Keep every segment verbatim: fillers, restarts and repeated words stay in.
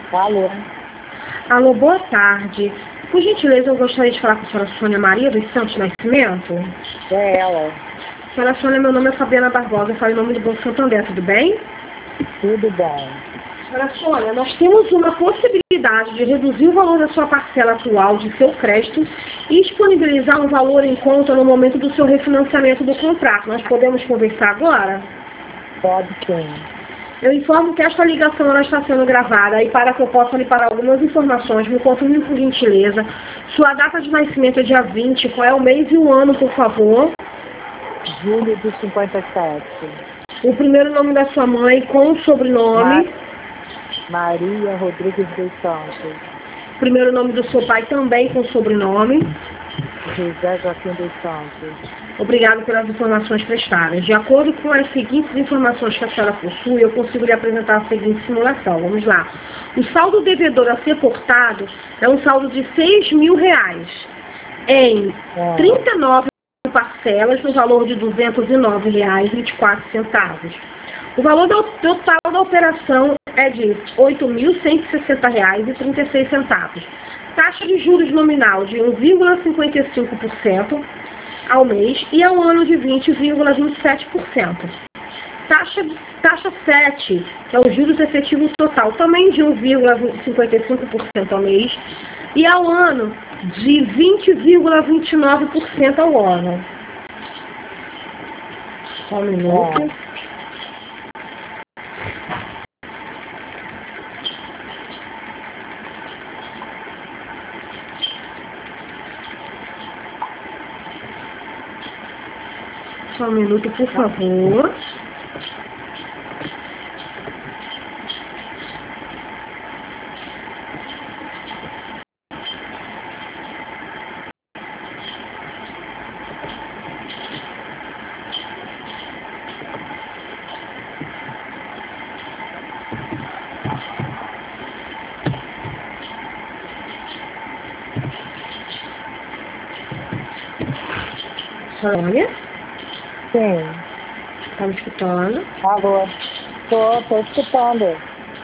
Alô. Alô, boa tarde. Por gentileza, eu gostaria de falar com a senhora Sônia Maria dos Santos Nascimento. É ela. Senhora Sônia, meu nome é Fabiana Barbosa, eu falo em nome do Banco Santander, tudo bem? Tudo bom. Senhora Sônia, nós temos uma possibilidade de reduzir o valor da sua parcela atual de seu crédito e disponibilizar um valor em conta no momento do seu refinanciamento do contrato. Nós podemos conversar agora? Pode sim. Eu informo que esta ligação ela está sendo gravada e para que eu possa lhe parar algumas informações, me confirme por gentileza. Sua data de nascimento é dia vinte, qual é o mês e o ano, por favor? Júlio de cinquenta e sete. O primeiro nome da sua mãe com o sobrenome. Ma Maria Rodrigues dos Santos. O primeiro nome do seu pai também com sobrenome. José Joaquim dos Santos. Obrigado pelas informações prestadas. De acordo com as seguintes informações que a senhora possui, eu consigo lhe apresentar a seguinte simulação. Vamos lá. O saldo devedor a ser portado é um saldo de seis mil reais em É. trinta e nove parcelas no valor de duzentos e nove reais e vinte e quatro centavos. O valor do total da operação é de oito mil cento e sessenta reais e trinta e seis centavos. Taxa de juros nominal de um vírgula cinquenta e cinco por cento ao mês e ao ano de vinte vírgula vinte e sete por cento. Taxa, taxa sete, que é o juros efetivo total, também de um vírgula cinquenta e cinco por cento ao mês e ao ano de vinte vírgula vinte e nove por cento ao ano. Só um minuto. É. Só um minuto, por favor. Sônia? Sim. Tá me escutando? Alô. Tô, tô escutando.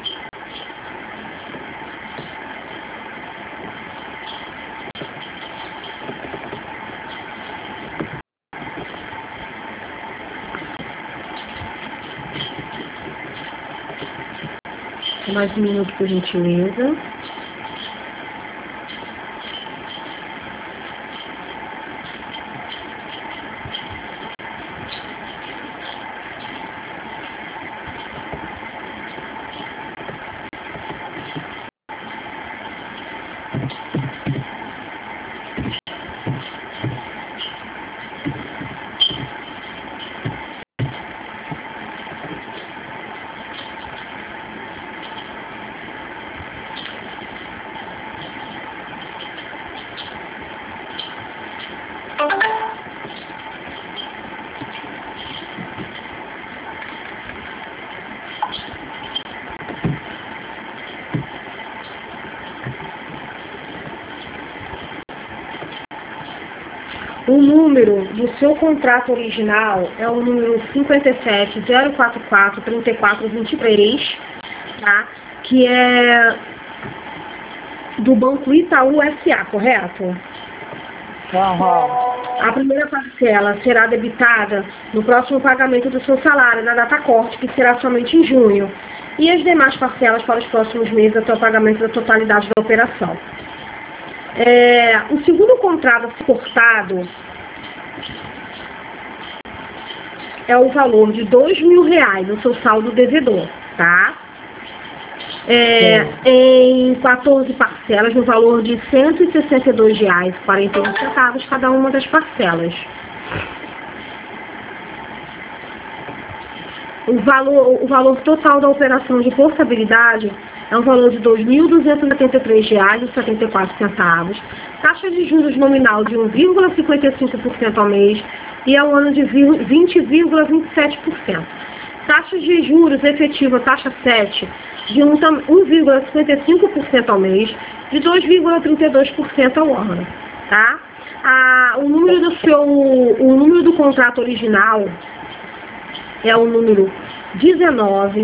Mais um minuto, por gentileza. O número do seu contrato original é o número cinquenta e sete zero quatro quatro trinta e quatro vinte e três, tá? Que é do Banco Itaú S A, correto? Uhum. A primeira parcela será debitada no próximo pagamento do seu salário, na data corte, que será somente em junho. E as demais parcelas para os próximos meses até o pagamento da totalidade da operação. É, o segundo contrato cortado é o valor de dois mil reais, o seu saldo devedor, tá? É, em quatorze parcelas, no valor de cento e sessenta e dois reais e quarenta e um centavos cada uma das parcelas. O valor, o valor total da operação de portabilidade é um valor de dois mil duzentos e setenta e três reais e setenta e quatro centavos. Taxa de juros nominal de um vírgula cinquenta e cinco por cento ao mês e ao ano de vinte vírgula vinte e sete por cento. Taxa de juros efetiva, taxa sete, de um vírgula cinquenta e cinco por cento ao mês, de dois vírgula trinta e dois por cento ao ano. Tá? Ah, o, número do seu, o número do contrato original é o número dezenove,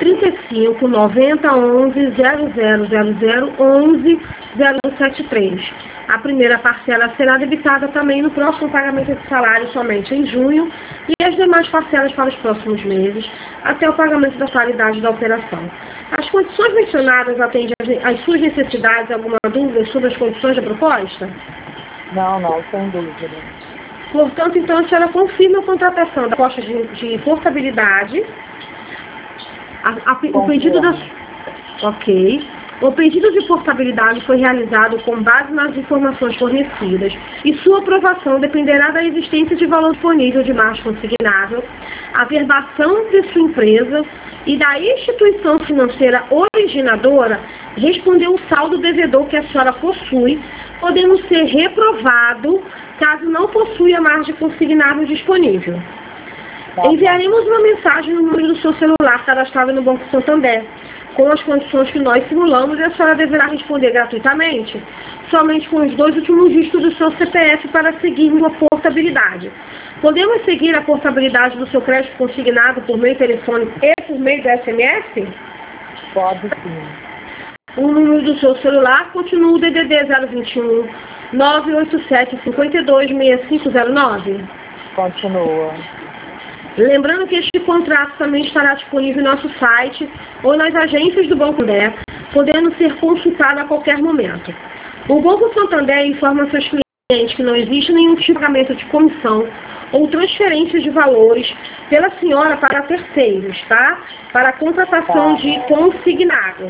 trinta e cinco, noventa, onze, zero zero zero zero, onze, zero setenta e três. A primeira parcela será debitada também no próximo pagamento de salário, somente em junho, e as demais parcelas para os próximos meses, até o pagamento da totalidade da operação. As condições mencionadas atendem às suas necessidades? Alguma dúvida sobre as condições da proposta? Não, não, sem dúvida. Portanto, então, a senhora confirma a contratação da proposta de, de portabilidade. A, a, o pedido da... Ok. O pedido de portabilidade foi realizado com base nas informações fornecidas e sua aprovação dependerá da existência de valor disponível de margem consignável, a verbação de sua empresa e da instituição financeira originadora responder o saldo devedor que a senhora possui, podendo ser reprovado caso não possua a margem consignável disponível. Tá. Enviaremos uma mensagem no número do seu celular cadastrado no Banco Santander, com as condições que nós simulamos, e a senhora deverá responder gratuitamente, somente com os dois últimos dígitos do seu C P F para seguirmos a portabilidade. Podemos seguir a portabilidade do seu crédito consignado por meio telefônico e por meio do S M S? Pode sim. O número do seu celular continua o D D D zero vinte e um, nove oito sete, cinco dois, seis cinco zero nove? Continua. Lembrando que este contrato também estará disponível no nosso site ou nas agências do Banco Santander, podendo ser consultado a qualquer momento. O Banco Santander informa seus clientes que não existe nenhum tipo de pagamento de comissão ou transferência de valores pela senhora para terceiros, tá? Para a contratação Tá. de consignado.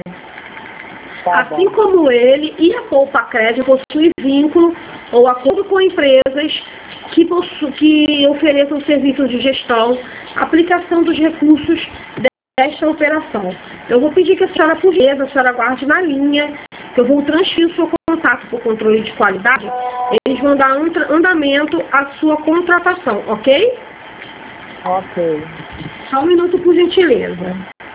Tá Assim bom. como ele e a Poupa Crédito possuem vínculo ou acordo com empresas que, possu que ofereçam serviços de gestão, aplicação dos recursos desta operação. Eu vou pedir que a senhora, por gentileza, a senhora aguarde na linha, que eu vou transferir o seu contato para o controle de qualidade. Eles vão dar andamento à sua contratação, ok? Ok. Só um minuto, por gentileza.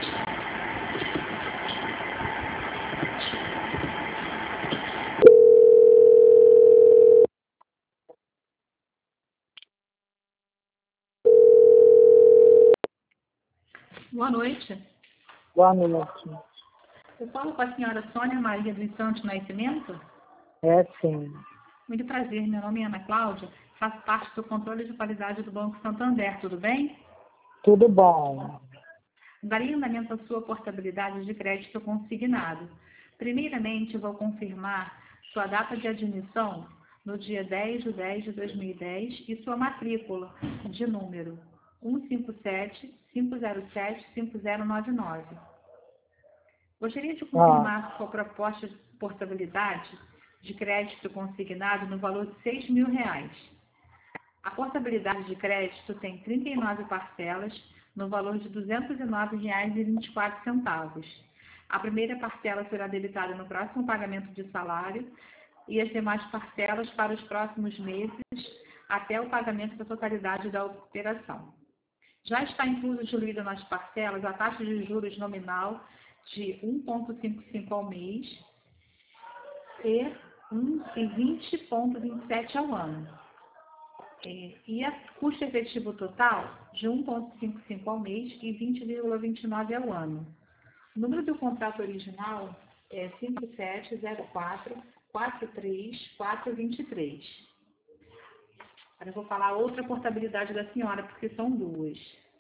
Boa noite. Boa noite. Eu falo com a senhora Sônia Maria dos Santos Nascimento. É sim. Muito prazer, meu nome é Ana Cláudia, faço parte do controle de qualidade do Banco Santander, tudo bem? Tudo bom. Daria andamento à sua portabilidade de crédito consignado. Primeiramente, vou confirmar sua data de admissão no dia dez de dez de dois mil e dez e sua matrícula de número um cinco sete, cinco zero sete, cinco zero nove nove. Gostaria de confirmar Ah. sua proposta de portabilidade de crédito consignado no valor de seis mil reais. A portabilidade de crédito tem trinta e nove parcelas no valor de duzentos e nove reais e vinte e quatro centavos. A primeira parcela será debitada no próximo pagamento de salário e as demais parcelas para os próximos meses até o pagamento da totalidade da operação. Já está incluso diluída nas parcelas a taxa de juros nominal de um vírgula cinquenta e cinco ao mês e vinte vírgula vinte e sete ao ano. E a custo efetivo total de um vírgula cinquenta e cinco ao mês e vinte vírgula vinte e nove ao ano. O número do contrato original é cinco sete zero quatro, quatro três quatro dois três. Agora eu vou falar outra portabilidade da senhora, porque são duas.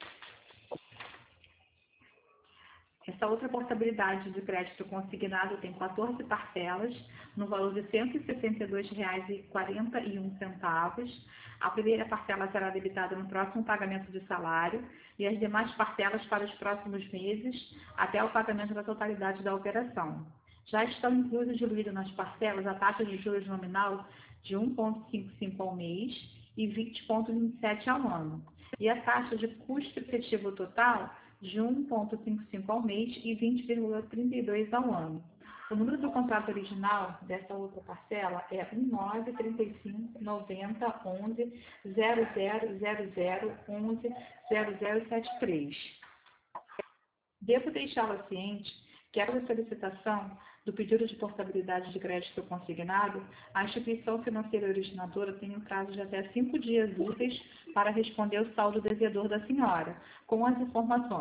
Essa outra portabilidade de crédito consignado tem quatorze parcelas, no valor de cento e sessenta e dois reais e quarenta e um centavos. A primeira parcela será debitada no próximo pagamento de salário e as demais parcelas para os próximos meses, até o pagamento da totalidade da operação. Já estão inclusos e diluídos nas parcelas a taxa de juros nominal de um vírgula cinquenta e cinco ao mês e vinte vírgula vinte e sete ao ano. E a taxa de custo efetivo total de um vírgula cinquenta e cinco ao mês e vinte vírgula trinta e dois ao ano. O número do contrato original dessa outra parcela é um nove três cinco noventa onze zero zero zero zero onze zero zero sete três. Devo deixá-la ciente que a solicitação do pedido de portabilidade de crédito consignado, a instituição financeira originadora tem um prazo de até cinco dias úteis para responder o saldo devedor da senhora, com as informações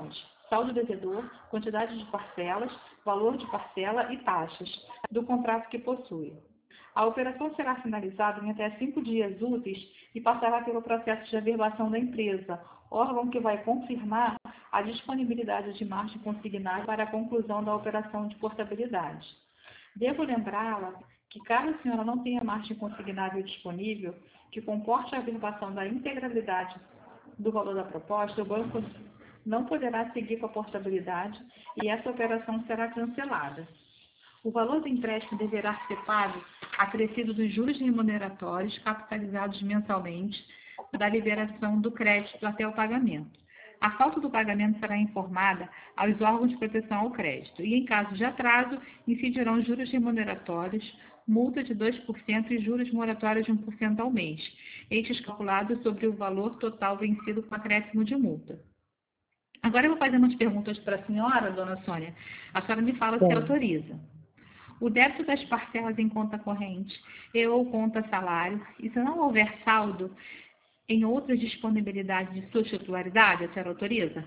saldo devedor, quantidade de parcelas, valor de parcela e taxas do contrato que possui. A operação será finalizada em até cinco dias úteis e passará pelo processo de averbação da empresa, órgão que vai confirmar a disponibilidade de margem consignada para a conclusão da operação de portabilidade. Devo lembrá-la que, caso a senhora não tenha margem consignável disponível, que comporte a averbação da integralidade do valor da proposta, o banco não poderá seguir com a portabilidade e essa operação será cancelada. O valor do empréstimo deverá ser pago acrescido dos juros remuneratórios capitalizados mensalmente da liberação do crédito até o pagamento. A falta do pagamento será informada aos órgãos de proteção ao crédito e, em caso de atraso, incidirão juros remuneratórios, multa de dois por cento e juros moratórios de um por cento ao mês, estes calculados sobre o valor total vencido com acréscimo de multa. Agora eu vou fazer umas perguntas para a senhora, dona Sônia. A senhora me fala se autoriza. O débito das parcelas em conta corrente e ou conta salário, e se não houver saldo em outras disponibilidades de sua titularidade, a senhora autoriza?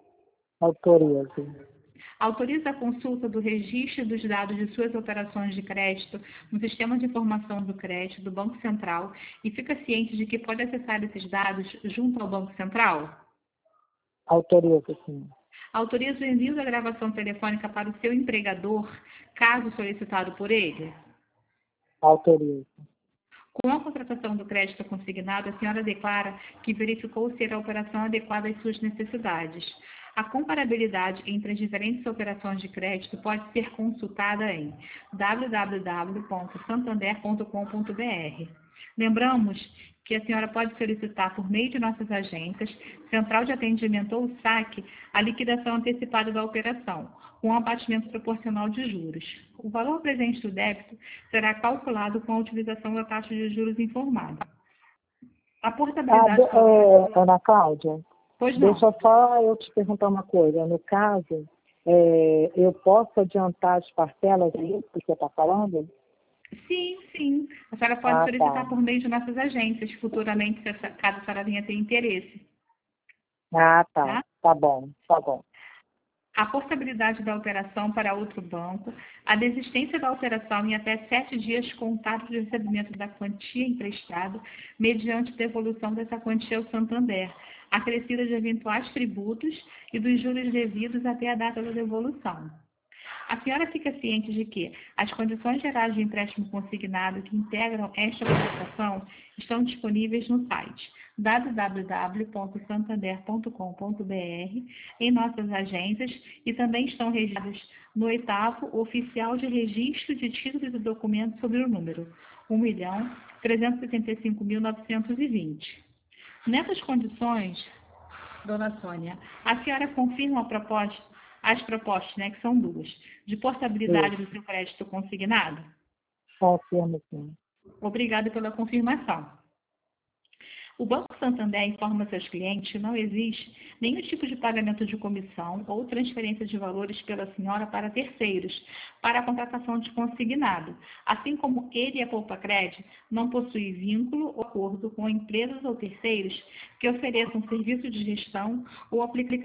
Autoriza. Autoriza a consulta do registro dos dados de suas operações de crédito no Sistema de Informação do Crédito do Banco Central e fica ciente de que pode acessar esses dados junto ao Banco Central? Autoriza, sim. Autoriza o envio da gravação telefônica para o seu empregador, caso solicitado por ele? Autoriza. Com a contratação do crédito consignado, a senhora declara que verificou ser a operação adequada às suas necessidades. A comparabilidade entre as diferentes operações de crédito pode ser consultada em w w w ponto santander ponto com ponto b r. Lembramos que a senhora pode solicitar por meio de nossas agências, Central de Atendimento ou S A C, a liquidação antecipada da operação, com abatimento proporcional de juros. O valor presente do débito será calculado com a utilização da taxa de juros informada. A portabilidade... Ah, é, Ana Cláudia, pois não. Deixa só eu te perguntar uma coisa. No caso, é, eu posso adiantar as parcelas, é isso que você está falando? Sim, sim. A senhora pode Ah, solicitar tá. por meio de nossas agências, futuramente, se essa, caso a senhora venha ter interesse. Ah, tá. Tá? Tá bom, tá bom. A portabilidade da operação para outro banco, a desistência da operação em até sete dias contados de recebimento da quantia emprestada, mediante devolução dessa quantia ao Santander, acrescida de eventuais tributos e dos juros devidos até a data da devolução. A senhora fica ciente de que as condições gerais de empréstimo consignado que integram esta contratação estão disponíveis no site w w w ponto santander ponto com ponto b r, em nossas agências, e também estão registradas no oitavo Oficial de Registro de Títulos e Documentos sobre o número um milhão trezentos e setenta e cinco mil novecentos e vinte. Nessas condições, dona Sônia, a senhora confirma a proposta, as propostas, né, que são duas, de portabilidade do seu crédito consignado? Confirmo, sim. Obrigada pela confirmação. O Banco Santander informa seus clientes que não existe nenhum tipo de pagamento de comissão ou transferência de valores pela senhora para terceiros para a contratação de consignado, assim como ele e a Poupa Cred não possuem vínculo ou acordo com empresas ou terceiros que ofereçam serviço de gestão ou aplicação